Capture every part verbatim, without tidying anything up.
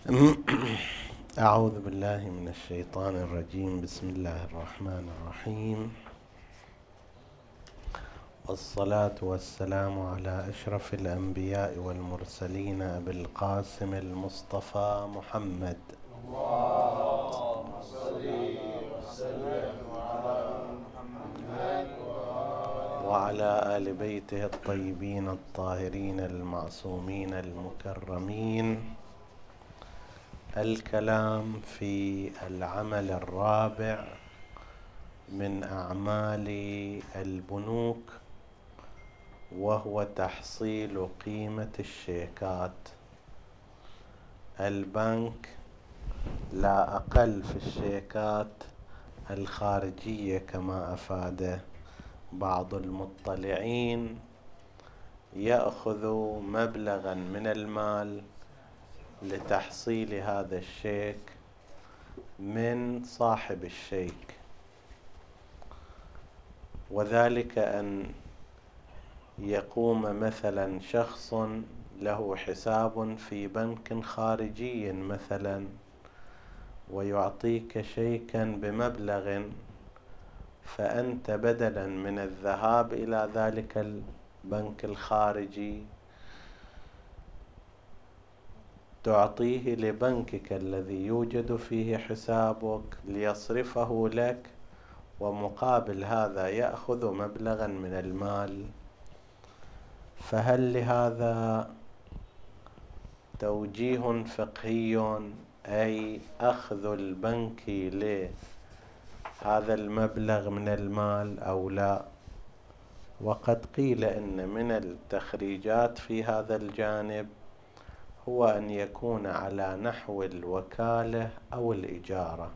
أعوذ بالله من الشيطان الرجيم. بسم الله الرحمن الرحيم، والصلاة والسلام على أشرف الأنبياء والمرسلين أبي القاسم المصطفى محمد، اللهم صل وسلم على محمد وعلى آل بيته الطيبين الطاهرين المعصومين المكرمين. الكلام في العمل الرابع من أعمال البنوك، وهو تحصيل قيمة الشيكات. البنك لا أقل في الشيكات الخارجية، كما أفاد بعض المطلعين، يأخذ مبلغا من المال لتحصيل هذا الشيك من صاحب الشيك، وذلك أن يقوم مثلا شخص له حساب في بنك خارجي مثلا، ويعطيك شيكا بمبلغ، فأنت بدلا من الذهاب إلى ذلك البنك الخارجي تعطيه لبنكك الذي يوجد فيه حسابك ليصرفه لك، ومقابل هذا يأخذ مبلغا من المال. فهل لهذا توجيه فقهي، أي أخذ البنك لهذا المبلغ من المال أو لا؟ وقد قيل إن من التخريجات في هذا الجانب هو أن يكون على نحو الوكالة أو الإجارة.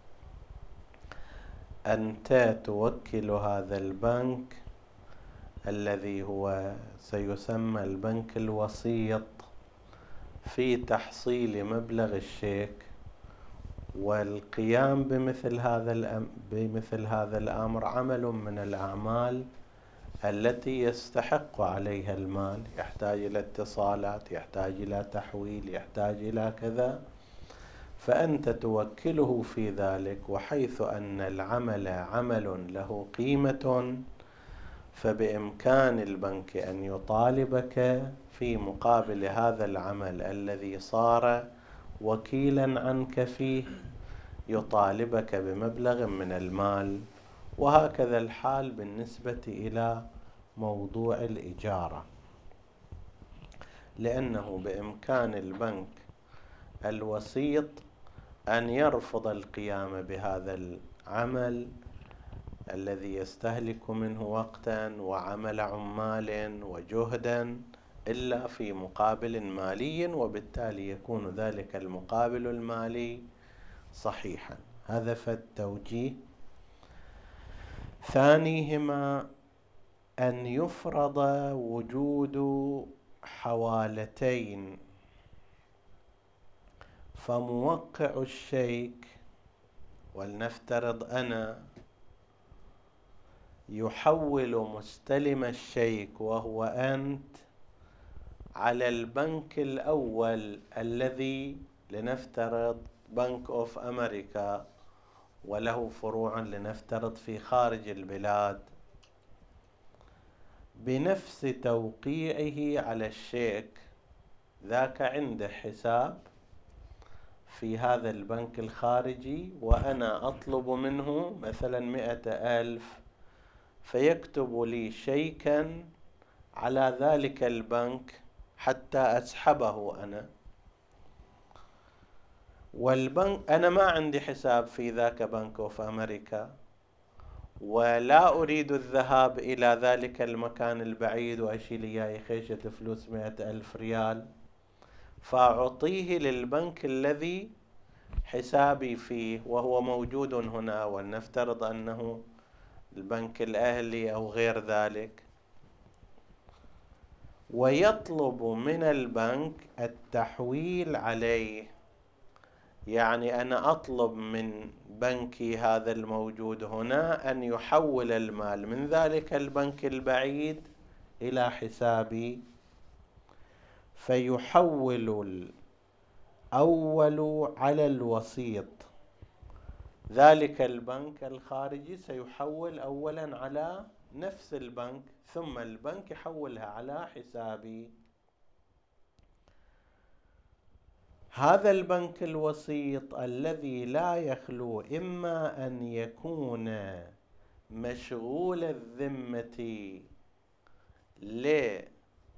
أنت توكل هذا البنك الذي هو سيسمى البنك الوسيط في تحصيل مبلغ الشيك، والقيام بمثل هذا الأمر بمثل هذا الأمر عمل من الأعمال التي يستحق عليها المال، يحتاج إلى اتصالات، يحتاج إلى تحويل، يحتاج إلى كذا، فأنت توكله في ذلك. وحيث أن العمل عمل له قيمة، فبإمكان البنك أن يطالبك في مقابل هذا العمل الذي صار وكيلا عنك فيه، يطالبك بمبلغ من المال. وهكذا الحال بالنسبة إلى موضوع الإجارة، لأنه بإمكان البنك الوسيط أن يرفض القيام بهذا العمل الذي يستهلك منه وقتا وعمل عمال وجهدا إلا في مقابل مالي، وبالتالي يكون ذلك المقابل المالي صحيحا. هذا فالتوجيه. ثانيهما أن يفرض وجود حوالتين، فموقع الشيك، ولنفترض أنا، يحول مستلم الشيك وهو أنت على البنك الأول الذي لنفترض بنك أوف أمريكا، وله فروع لنفترض في خارج البلاد، بنفس توقيعه على الشيك. ذاك عنده حساب في هذا البنك الخارجي، وأنا أطلب منه مثلا مئة ألف، فيكتب لي شيكا على ذلك البنك حتى أسحبه أنا، والبنك أنا ما عندي حساب في ذاك بنك أوف أمريكا، ولا أريد الذهاب إلى ذلك المكان البعيد وأشيل إياه خيشة فلوس مئة ألف ريال، فأعطيه للبنك الذي حسابي فيه وهو موجود هنا، ولنفترض أنه البنك الأهلي أو غير ذلك، ويطلب من البنك التحويل عليه. يعني أنا أطلب من بنكي هذا الموجود هنا أن يحول المال من ذلك البنك البعيد إلى حسابي، فيحول يحول على الوسيط. ذلك البنك الخارجي سيحول أولا على نفس البنك، ثم البنك يحولها على حسابي. هذا البنك الوسيط الذي لا يخلو إما أن يكون مشغول الذمة لذلك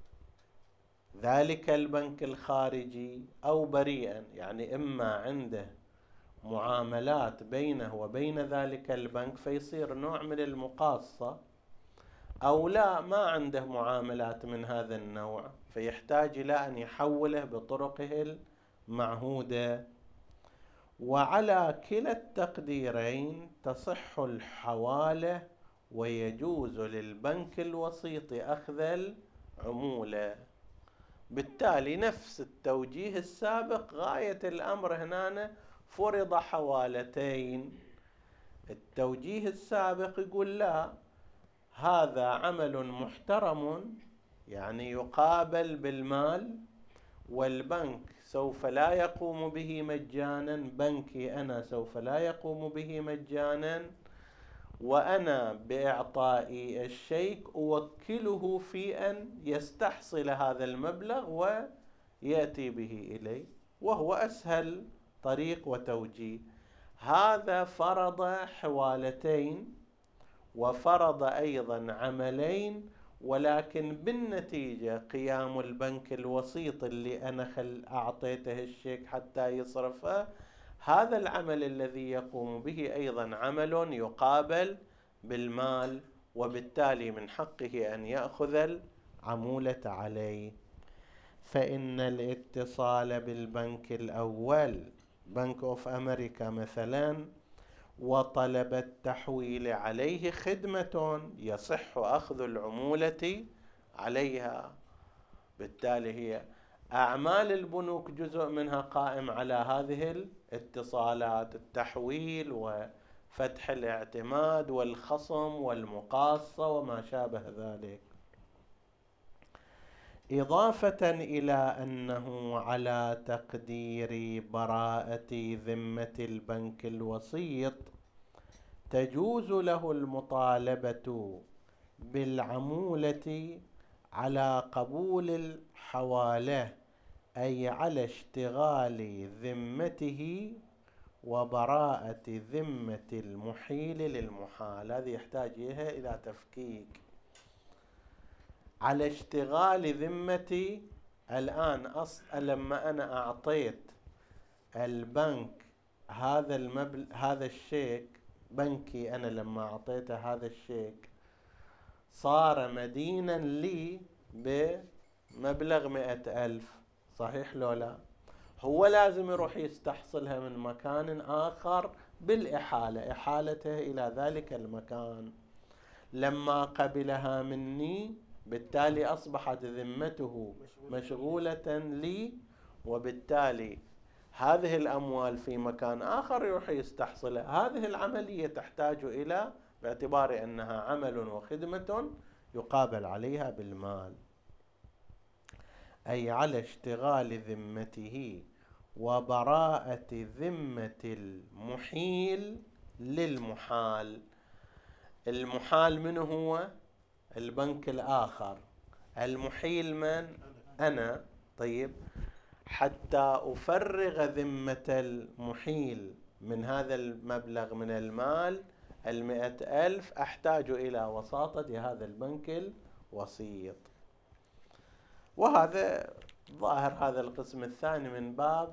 البنك الخارجي أو بريئا، يعني إما عنده معاملات بينه وبين ذلك البنك فيصير نوع من المقاصة، أو لا ما عنده معاملات من هذا النوع فيحتاج إلى أن يحوله بطرقه المعهودة. وعلى كلا التقديرين تصح الحوالة ويجوز للبنك الوسيط أخذ العمولة. بالتالي نفس التوجيه السابق، غاية الأمر هنا فرض حوالتين. التوجيه السابق يقول لا، هذا عمل محترم يعني يقابل بالمال، والبنك سوف لا يقوم به مجانا، بنكي أنا سوف لا يقوم به مجانا، وأنا بإعطائي الشيك أوكله في أن يستحصل هذا المبلغ ويأتي به إلي، وهو أسهل طريق وتوجيه. هذا فرض حوالتين وفرض أيضا عملين، ولكن بالنتيجة قيام البنك الوسيط اللي أنا خل أعطيته الشيك حتى يصرفه، هذا العمل الذي يقوم به أيضا عمل يقابل بالمال، وبالتالي من حقه أن يأخذ العمولة عليه. فإن الاتصال بالبنك الأول بنك أوف أمريكا مثلا وطلب التحويل عليه خدمة يصح أخذ العمولة عليها. بالتالي هي أعمال البنوك جزء منها قائم على هذه الاتصالات، التحويل وفتح الاعتماد والخصم والمقاصة وما شابه ذلك. إضافة إلى أنه على تقدير براءة ذمة البنك الوسيط تجوز له المطالبة بالعمولة على قبول الحوالة، أي على اشتغال ذمته وبراءة ذمة المحيل للمحال. هذه يحتاج إلى تفكيك. على اشتغال ذمتي الآن أصل لما أنا أعطيت البنك هذا المبلغ هذا الشيك، بنكي أنا لما أعطيته هذا الشيك صار مدينا لي بمبلغ مئة ألف، صحيح لو لا؟ هو لازم يروح يستحصلها من مكان آخر بالإحالة، إحالته إلى ذلك المكان. لما قبلها مني بالتالي أصبحت ذمته مشغولة لي، وبالتالي هذه الأموال في مكان آخر يروح يستحصلها. هذه العملية تحتاج إلى، باعتبار أنها عمل وخدمة، يقابل عليها بالمال، أي على اشتغال ذمته وبراءة ذمة المحيل للمحال. المحال من هو؟ البنك الآخر. المحيل من؟ أنا. طيب، حتى أفرغ ذمة المحيل من هذا المبلغ من المال المئة ألف أحتاج إلى وساطة هذا البنك الوسيط. وهذا ظاهر هذا القسم الثاني من باب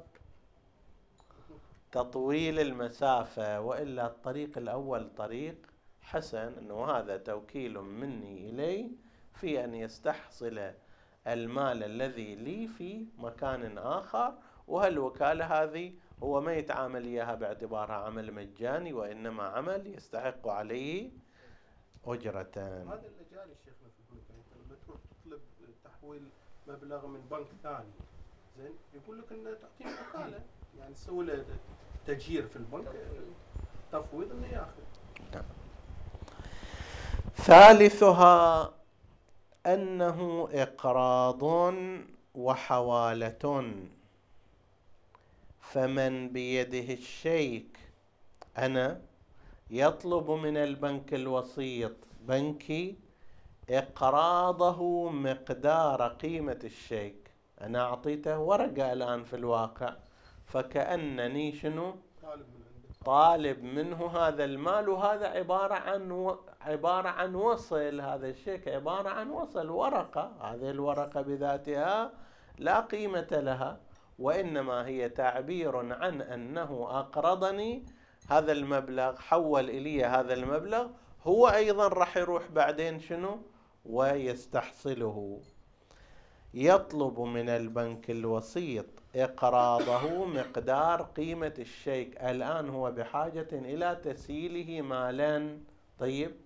تطويل المسافة، وإلا الطريق الأول طريق حسن، أنه هذا توكيل مني إليه في أن يستحصل المال الذي لي في مكان آخر، وهالوكالة هذه هو ما يتعامل إياها باعتبارها عمل مجاني، وإنما عمل يستحق عليه أجرة. هذا اللي جاري شيخنا في البنك، أنت لما تروح تطلب تحويل مبلغ من بنك ثاني، زين يقول لك إنه تعطيني وكالة، يعني تسوي له تجير في البنك، تفويض إنه ياخذ. ثالثها أنه إقراض وحوالة. فمن بيده الشيك أنا يطلب من البنك الوسيط بنكي إقراضه مقدار قيمة الشيك. أنا أعطيته ورقة الآن في الواقع، فكأنني شنو طالب منه هذا المال، وهذا عبارة عن و... عبارة عن وصل، هذا الشيك عبارة عن وصل ورقة، هذه الورقة بذاتها لا قيمة لها، وإنما هي تعبير عن أنه أقرضني هذا المبلغ، حول إلي هذا المبلغ، هو أيضا راح يروح بعدين شنو ويستحصله. يطلب من البنك الوسيط إقراضه مقدار قيمة الشيك، الآن هو بحاجة إلى تسييله مالا. طيب،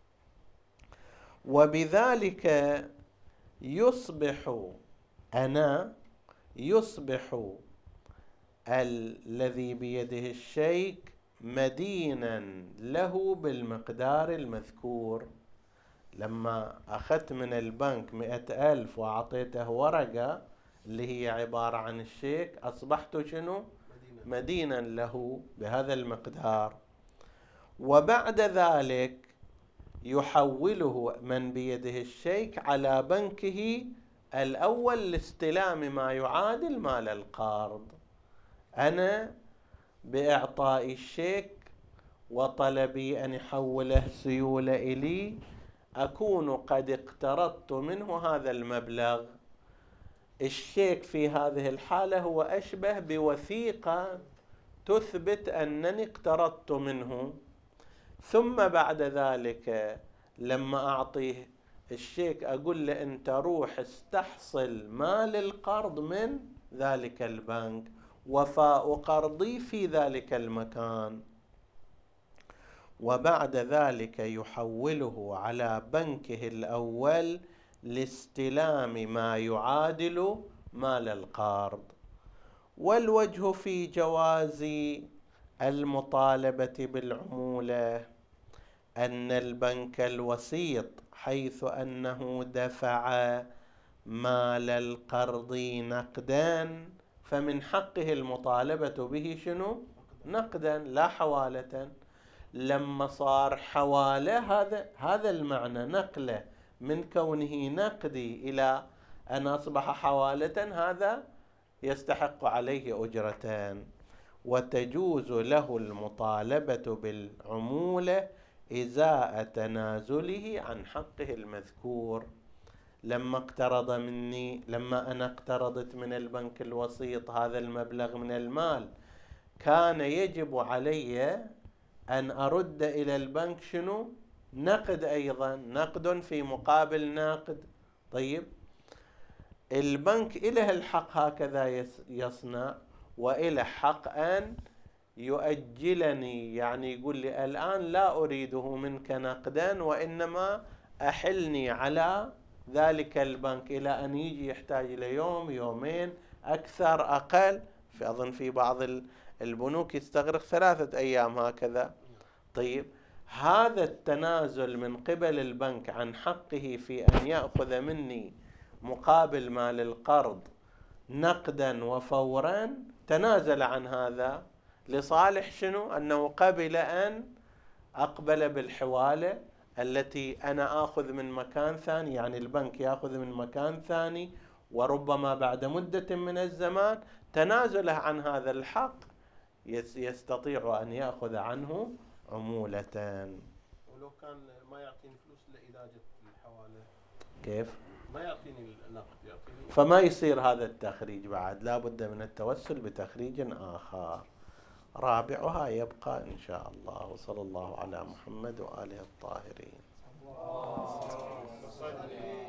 وبذلك يصبح أنا يصبح الذي بيده الشيك مدينا له بالمقدار المذكور. لما أخذت من البنك مئة ألف وأعطيته ورقة اللي هي عبارة عن الشيك، أصبحت شنو مدينا له بهذا المقدار. وبعد ذلك يحوله من بيده الشيك على بنكه الأول لاستلام ما يعادل مال القرض. أنا بإعطاء الشيك وطلبي أن يحوله سيولة إلي أكون قد اقترضت منه هذا المبلغ. الشيك في هذه الحالة هو أشبه بوثيقة تثبت أنني اقترضت منه، ثم بعد ذلك لما أعطيه الشيك أقول له أنت روح استحصل مال القرض من ذلك البنك، وفاء قرضي في ذلك المكان. وبعد ذلك يحوله على بنكه الأول لاستلام ما يعادل مال القرض. والوجه في جواز المطالبة بالعمولة أن البنك الوسيط حيث أنه دفع مال القرض نقدا فمن حقه المطالبة به شنو نقدا لا حوالة. لما صار حوالة هذا هذا المعنى، نقله من كونه نقدي إلى أن أصبح حوالة، هذا يستحق عليه أجرتان. وتجوز له المطالبة بالعمولة إزاء تنازله عن حقه المذكور. لما اقترض مني لما أنا اقترضت من البنك الوسيط هذا المبلغ من المال، كان يجب علي أن أرد إلى البنك شنو نقد، أيضا نقد في مقابل نقد. طيب، البنك إله الحق هكذا يصنع، وإله حق أن يؤجلني، يعني يقول لي الآن لا أريده منك نقدا، وإنما أحلني على ذلك البنك إلى أن يجي يحتاج إلى يوم يومين أكثر أقل. في أظن في بعض البنوك يستغرق ثلاثة أيام هكذا. طيب، هذا التنازل من قبل البنك عن حقه في أن يأخذ مني مقابل مال القرض نقدا وفورا، تنازل عن هذا لصالح شنو؟ أنه قبل أن أقبل بالحوالة التي أنا آخذ من مكان ثاني، يعني البنك يأخذ من مكان ثاني، وربما بعد مدة من الزمان تنازله عن هذا الحق يستطيع أن يأخذ عنه عمولة. ولو كان ما يعطيني فلوس إلا إذا جت الحوالة، كيف؟ ما يعطيني النقد، يعطيني فما يصير هذا التخريج، بعد لا بد من التوسل بتخريج آخر. رابعها يبقى إن شاء الله. وصلى الله على محمد وآله الطاهرين.